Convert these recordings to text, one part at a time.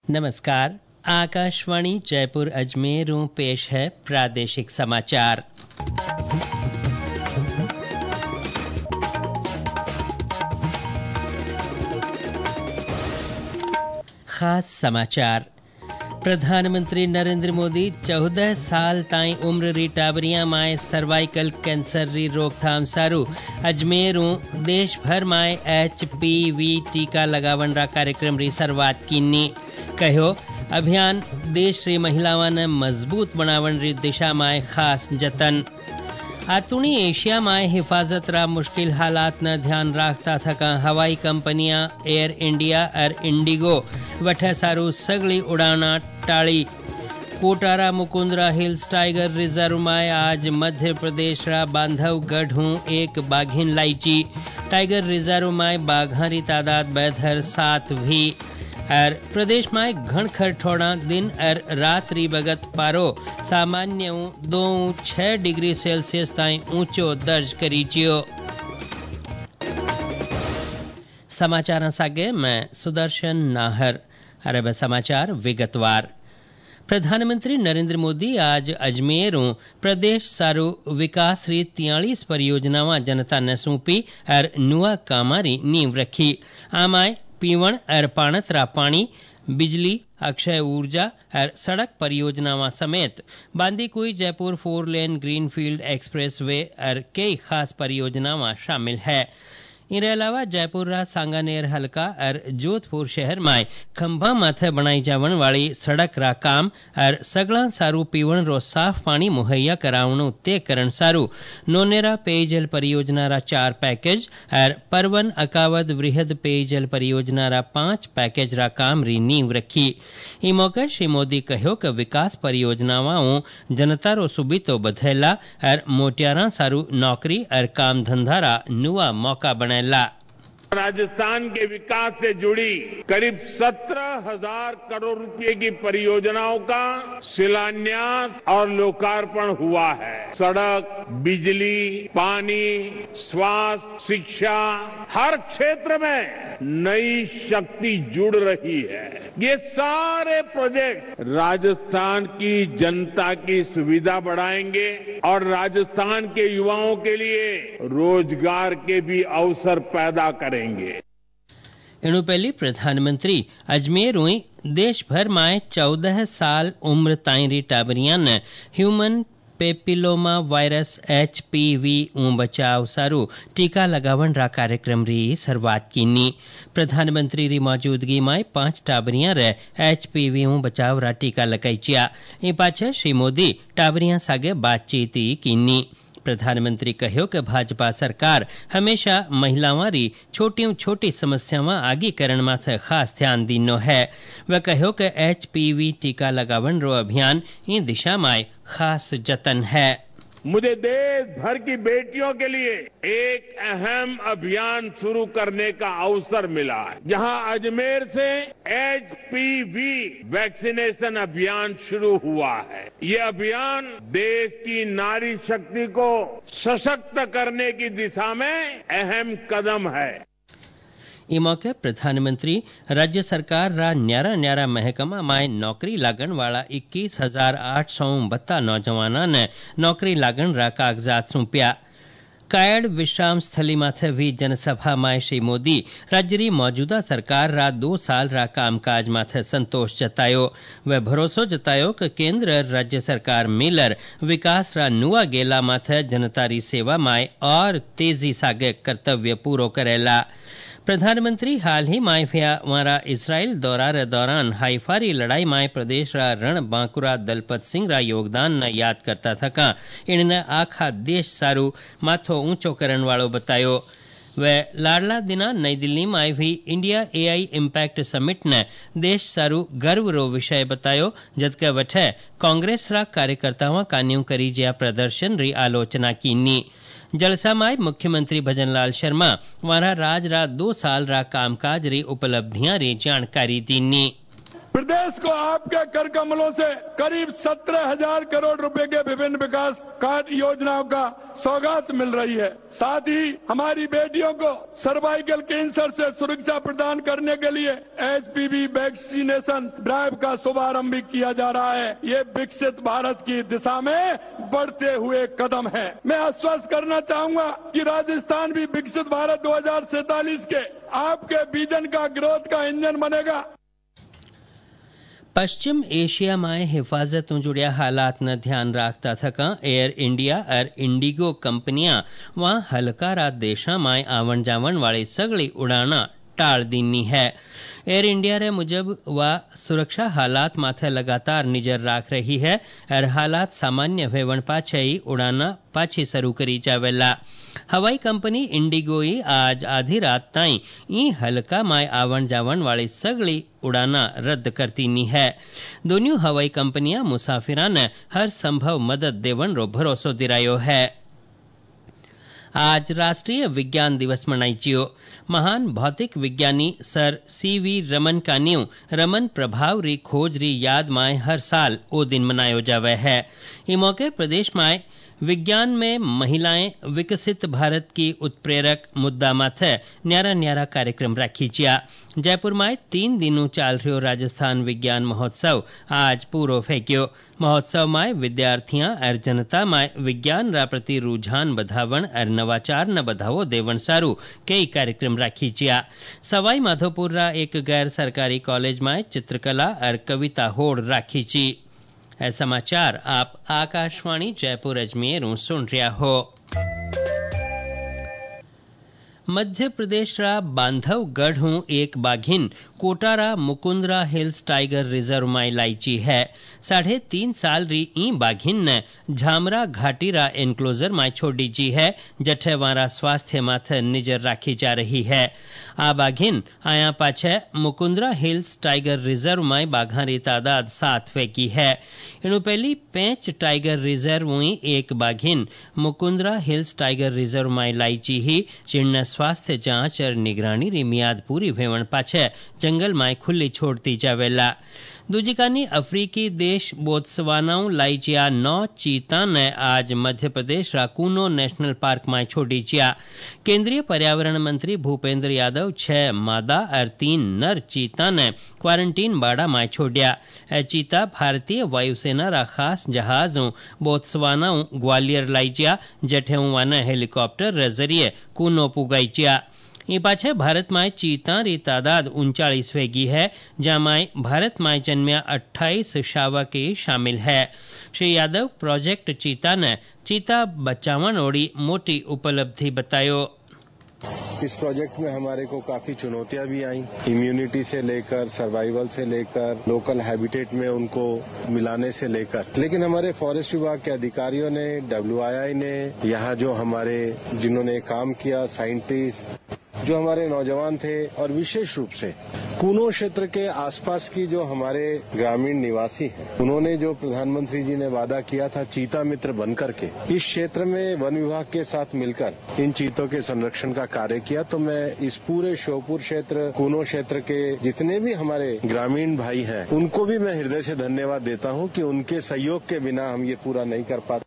नमस्कार। आकाशवाणी जयपुर अजमेरों पेश है प्रादेशिक समाचार। खास समाचार। प्रधानमंत्री नरेंद्र मोदी 14 साल ताईं उम्र री टाबरियां माए सर्वाइकल कैंसर री रोकथाम सारू अजमेरों देश भर माए HPV टीका लगावन रा कार्यक्रम री शुरुआत कीनी। कहो अभियान देश री महिलावां ने मजबूत बनावन री दिशा माए खास जतन। आतुणी एशिया माए हिफाजत रा मुश्किल हालात न ध्यान राखता थका हवाई कंपनियां एयर इंडिया और इंडिगो वठे सारू सगली उड़ाना टाड़ी। कोटारा मुकुंदरा हिल्स टाइगर रिजर्व में आज मध्य प्रदेश रा बांधवगढ़ हूँ एक बाघिन लाइची। टाइगर रिजर्व में बाघां री तादाद बेहतर 7 भी। और प्रदेश में घणखर ठोड़ा दिन और रात री बगत पारो सामान्य 2-6 डिग्री सेल्सियस ताईं ऊंचो दर्ज करी जियो। समाचार सागे मैं सुदर्शन नाहर। अरब समाचार विगतवार। प्रधानमंत्री नरेंद्र मोदी आज अजमेरों प्रदेश सारू विकास री 43 परियोजनावां जनता ने सौंपी और नुआ कामारी नींव रखी। आमाय पीवण और पाणतरा पानी, बिजली, अक्षय ऊर्जा और सड़क परियोजनावां समेत Bandikui Jaipur 4 lane greenfield expressway और कई खास परियोजनावां शामिल है। इनके अलावा जयपुर रा सांगानेर हल्का और जोधपुर शहर में खंभा माथे बनाई जावन वाली सड़क रा काम और सगला सारू पीवण रो साफ पानी मुहैया करावणु तय करण सारू नोनेरा पेयजल परियोजना रा 4 पैकेज और परवन अकावद वृहद पेयजल परियोजना रा 5 पैकेज रा काम री नींव रखी। ई मौके श्री मोदी कहो कि विकास परियोजनाओं जनता रो सुबीतो बधेला और मोटियारा सारू नौकरी और काम धंधा रा नुआ मौका बने। राजस्थान के विकास से जुड़ी करीब 17,000 करोड़ रुपए की परियोजनाओं का शिलान्यास और लोकार्पण हुआ है। सड़क, बिजली, पानी, स्वास्थ्य, शिक्षा, हर क्षेत्र में नई शक्ति जुड़ रही है। ये सारे प्रोजेक्ट राजस्थान की जनता की सुविधा बढ़ाएंगे और राजस्थान के युवाओं के लिए रोजगार के भी अवसर पैदा करेंगे। इनु पहली प्रधानमंत्री अजमेर हुई देश भर में 14 साल उम्र ताईं री टाबरियां ने ह्यूमन पेपिलोमा वायरस HPV बचाव सारू टीका लगावन रा कार्यक्रम री शुरुआत कीनी। प्रधानमंत्री री मौजूदगी में 5 टाबरियां रे HPV बचाव रा टीका लगाईचिया। ई पाछे श्री मोदी टाबरियां सागे बातचीत कीनी। प्रधानमंत्री कहो कि भाजपा सरकार हमेशा महिलावां री छोटी समस्यावां आगे करण माथे खास ध्यान दीनो है। वह कहो कि HPV टीका लगावन रो अभियान इन दिशा में खास जतन है। मुझे देश भर की बेटियों के लिए एक अहम अभियान शुरू करने का अवसर मिला है, जहां अजमेर से HPV वैक्सीनेशन अभियान शुरू हुआ है। ये अभियान देश की नारी शक्ति को सशक्त करने की दिशा में अहम कदम है। ई मौके प्रधानमंत्री राज्य सरकार रा न्यारा महकमा में नौकरी लागण वाला 21,852 नौजवाना ने नौकरी लागण रा कागजात सौंप्या। कायड़ विश्राम स्थली माथे भी जनसभा में श्री मोदी राज्य री मौजूदा सरकार रा 2 साल रा कामकाज माथे संतोष जतायो। वह भरोसो जतायो कि केंद्र और राज्य सरकार मिलर विकास रा नुआ गेला माथे जनता री सेवा में और तेजी सागे कर्तव्य पूरो करेला। प्रधानमंत्री हाल ही में वारा इसराइल दौरा रे दौरान हाइफा री लड़ाई में प्रदेश रा रण बांकुरा दलपत सिंह रा योगदान न याद करता थका इनने आखा देश सारू माथो ऊंचो करण वालो बतायो। वह लाडला दिना नई दिल्ली में भी इंडिया AI इम्पैक्ट समिट ने देश सारू गर्व रो विषय बतायो, जबकि वठे कांग्रेस रा कार्यकर्तावां कान्यू करी ज्या प्रदर्शन री आलोचना कीनी। जलसा में मुख्यमंत्री भजनलाल शर्मा वारा राज रा 2 साल रा कामकाज री उपलब्धियां री जानकारी दीनी। प्रदेश को आपके कर कमलों से करीब 17,000 करोड़ रुपए के विभिन्न विकास कार्य योजनाओं का सौगात मिल रही है। साथ ही हमारी बेटियों को सर्वाइकल कैंसर से सुरक्षा प्रदान करने के लिए HPV वैक्सीनेशन ड्राइव का शुभारंभ भी किया जा रहा है। ये विकसित भारत की दिशा में बढ़ते हुए कदम है। मैं आश्वस्त करना चाहूंगा कि राजस्थान भी विकसित भारत 2047 के आपके विजन का ग्रोथ का इंजन बनेगा। पश्चिम एशिया में हिफाजत जुड़िया हालात न ध्यान राखता थका एयर इंडिया और इंडिगो कंपनियां वहां हलकारा देशा में आवण जावण वाली सगली उड़ाना टाल दीनी है। एयर इंडिया रे मुजब वह सुरक्षा हालात माथे लगातार नजर राख रही है और हालात सामान्य वेवण पाछे ही उड़ाना पाछी शुरू करी जावेला। हवाई कंपनी इंडिगोई आज आधी रात ताई ई हल्का माय आवण जावण वाली सगली उड़ाना रद्द करती नी है। दोनों हवाई कंपनियां मुसाफिरा ने हर संभव मदद देवण रो भरोसो दिरायो है। आज राष्ट्रीय विज्ञान दिवस मनाई जियो। महान भौतिक विज्ञानी सर CV रमन का न्यू रमन प्रभाव री खोज री याद में हर साल ओ दिन मनायो जावे है। इस मौके प्रदेश में विज्ञान में महिलाएं विकसित भारत की उत्प्रेरक मुद्दा माथे न्यारा न्यारा कार्यक्रम राखी जिया। जयपुर में 3 दिनों चाल रह्यो राजस्थान विज्ञान महोत्सव आज पूरो फेंक्यो। महोत्सव में विद्यार्थियां और जनता में विज्ञान रा प्रति रुझान बधावण और नवाचार न बधावो देवण सारू कई कार्यक्रम राखी जिया। सवाई माधोपुर रा एक गैर सरकारी कॉलेज में चित्रकला और कविता होड़ राखी जी। समाचार आप आकाशवाणी जयपुर अजमेर सुन रहा हो। मध्य प्रदेश रा बांधवगढ़ हूं एक बाघिन कोटारा मुकुंदरा हिल्स टाइगर रिजर्व में लाईची है। 3.5 साल री ई बाघिन ने झामरा घाटी रा एनक्लोजर में छोड़ी जी है, जठे वारा स्वास्थ्य माथे नजर राखी जा रही है। आ बाघिन आया पाछे मुकुंदरा हिल्स टाइगर रिजर्व में बाघा री तादाद 7 फेंकी है। इनु पहली 5 टाइगर रिजर्व हुई एक बाघिन मुकुंदरा हिल्स टाइगर रिजर्व में लाईची ही, जिनने स्वास्थ्य जांच और निगरानी री मियाद पूरी भेवण पाछे जंगल में खुली छोड़ती जावेला। दूजी कानी अफ्रीकी देश बोत्सवानाऊ लाईजिया 9 चीता ने आज मध्य प्रदेश रा कूनो नेशनल पार्क में छोड़ी जिया। केंद्रीय पर्यावरण मंत्री भूपेंद्र यादव 6 मादा और 3 नर चीता ने क्वारंटीन बाड़ा में छोड़िया। चीता भारतीय वायुसेना रा खास जहाजों बोत्सवानाऊ ग्वालियर लाईजिया, जठे वाने हेलीकॉप्टर रे जरिए कूनो पुगाई जिया। ये पाछे भारत में चीता री तादाद 39 वेगी है, जहाँ भारत में जन्मिया 28 शावक शामिल है। श्री यादव प्रोजेक्ट चीता ने चीता बचावन ओड़ी मोटी उपलब्धि बतायो। इस प्रोजेक्ट में हमारे को काफी चुनौतियां भी आई, इम्यूनिटी से लेकर सर्वाइवल से लेकर लोकल हैबिटेट में उनको मिलाने से लेकर, लेकिन हमारे फॉरेस्ट विभाग के अधिकारियों ने, WII ने, यहाँ जो हमारे जिन्होंने काम किया साइंटिस्ट, जो हमारे नौजवान थे और विशेष रूप से कूनो क्षेत्र के आसपास की जो हमारे ग्रामीण निवासी हैं, उन्होंने जो प्रधानमंत्री जी ने वादा किया था चीता मित्र बनकर के इस क्षेत्र में वन विभाग के साथ मिलकर इन चीतों के संरक्षण का कार्य किया। तो मैं इस पूरे श्योपुर क्षेत्र, कूनो क्षेत्र के जितने भी हमारे ग्रामीण भाई हैं, उनको भी मैं हृदय से धन्यवाद देता हूं कि उनके सहयोग के बिना हम ये पूरा नहीं कर पाते।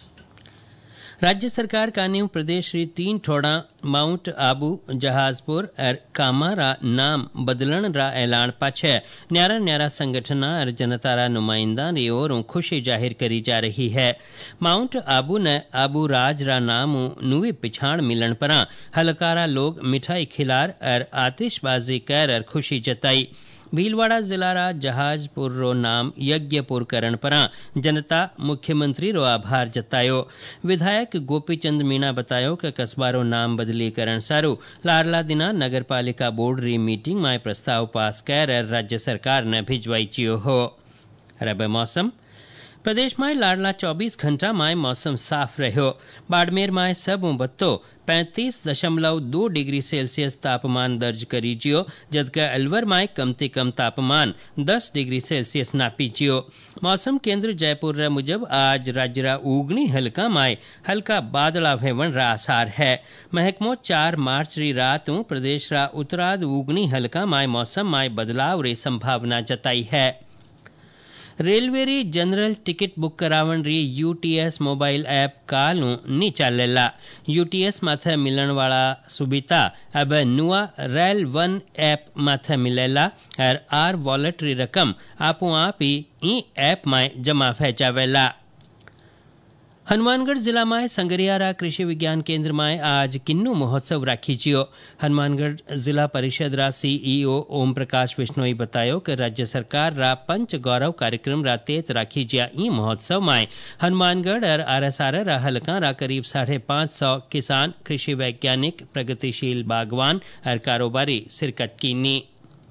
राज्य सरकार का न्यू प्रदेश री 3 ठोड़ा माउंट आबू, जहाजपुर और कामारा नाम बदलन रा ऐलान पाछे न्यारा न्यारा संगठना और जनता रा नुमाइंदा री ओर खुशी जाहिर करी जा रही है। माउंट आबू ने आबू राज रा नाम नुई पिछाड़ मिलन परा हलकारा लोग मिठाई खिलार और आतिशबाजी कर और खुशी जताई। भीलवाड़ा जिला रा जहाजपुर रो नाम यज्ञपुर करण परा जनता मुख्यमंत्री रो आभार जतायो। विधायक गोपीचंद मीणा बतायो कि कस्बा रो नाम बदली करण सारू लारला दिना नगर पालिका बोर्ड री मीटिंग में प्रस्ताव पास कर राज्य सरकार ने भिजवाई चियो हो। रब मौसम प्रदेश में लाडला 24 घंटा में मौसम साफ रह्यो। बाड़मेर में सबू बत्तो 35.2 डिग्री सेल्सियस तापमान दर्ज करी जियो, जबकि अलवर में कम से कम तापमान 10 डिग्री सेल्सियस नापी जियो। मौसम केंद्र जयपुर रे मुजब आज राज्य रा उगनी हल्का में हल्का बादला भेवन रा आसार है। महकमो 4 मार्च री रात प्रदेश रा उत्तराद उगनी हल्का में मौसम में बदलाव री संभावना जताई है। रेलवे री जनरल टिकट बुक करावण री यूटीएस मोबाइल ऐप काल नी चालेला। यूटीएस माथे मिलण वाला सुविधा अब नुआ रेल वन ऐप माथे मिलेला और आर वॉलेट री रकम आपो आप ही ई ऐप में जमा फैचावेला। हनुमानगढ़ जिला में संगरियारा कृषि विज्ञान केंद्र में आज किन्नू महोत्सव राखी जियो। हनुमानगढ़ जिला परिषद रा सीईओ ओम प्रकाश बिश्नोई बतायो कि राज्य सरकार रा पंच गौरव कार्यक्रम रा तेत राखी जिया ई महोत्सव में हनुमानगढ़ और आरएसआर रा हलका रा करीब 550 किसान, कृषि वैज्ञानिक, प्रगतिशील बागवान और कारोबारी शिरकत कीनी।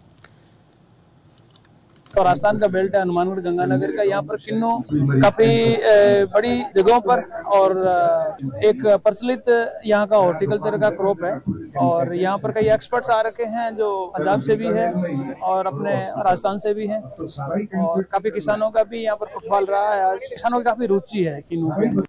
और राजस्थान का बेल्ट है हनुमानगढ़ गंगानगर का। यहाँ पर किन्नू काफी बड़ी जगहों पर और एक प्रचलित यहाँ का हॉर्टिकल्चर का क्रॉप है और यहाँ पर कई एक्सपर्ट्स आ रखे हैं जो पंजाब से भी है और अपने राजस्थान से भी हैं और काफी किसानों का भी यहाँ पर फुटफॉल रहा है। किसानों की काफी रुचि है किन्नू में।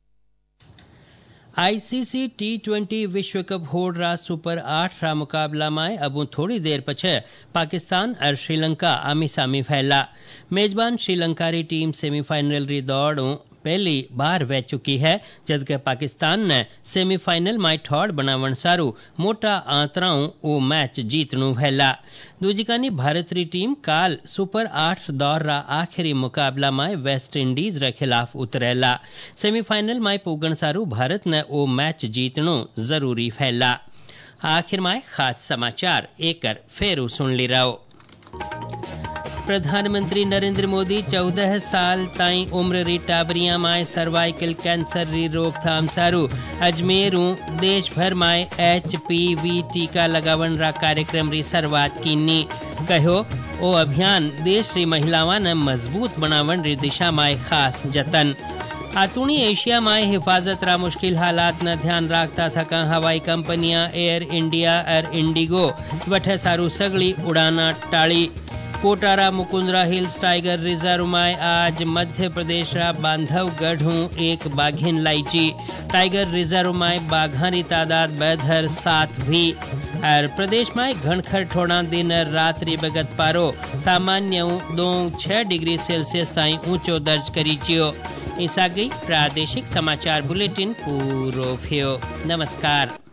आईसीसी T20 विश्व कप होड़ रा सुपर 8 रा मुकाबला में अब थोड़ी देर पछे पाकिस्तान और श्रीलंका आमी सामी फैला। मेजबान श्रीलंका री टीम सेमीफाइनल री दौड़ पहली बार वह चुकी है, जबकि पाकिस्तान ने सेमीफाइनल में ठौड़ बनावण सारू मोटा आंतराऊ ओ मैच जीतनु फैला। दूजिकानी भारत री टीम काल सुपर 8 दौर रा आखिरी मुकाबला में वेस्ट इंडीज रे खिलाफ उतरेला। सेमीफाइनल में पुगण सारू भारत ने ओ मैच जीतनु जरूरी फैला। आखिर में खास समाचार एक फेरू सुन ली रहो। प्रधानमंत्री नरेंद्र मोदी 14 साल ताई उम्र री टाबरिया में सर्वाइकल कैंसर री रोकथाम सारू अजमेर देश भर में HPV टीका लगावन रा कार्यक्रम री शुरुआत कीनी। कहो ओ अभियान देश री महिलावां ने मजबूत बनावन री दिशा में खास जतन। आतुणी एशिया में हिफाजत रा मुश्किल हालात न ध्यान राखता थका हवाई कंपनियां एयर इंडिया और इंडिगो वठे सारू सगली उड़ाना टाड़ी। कोटारा मुकुंदरा हिल्स टाइगर रिजर्व में आज मध्य प्रदेश रा बांधवगढ़ एक बाघिन लाइची। टाइगर रिजर्व में बाघां री तादाद बेधर 7 भी। और प्रदेश में घनखर ठोड़ा दिन रात्रि बगत पारो सामान्य 2-6 डिग्री सेल्सियस ताई ऊंचो दर्ज करी चियो। इस आ गई प्रादेशिक समाचार बुलेटिन पूरो थियो। नमस्कार।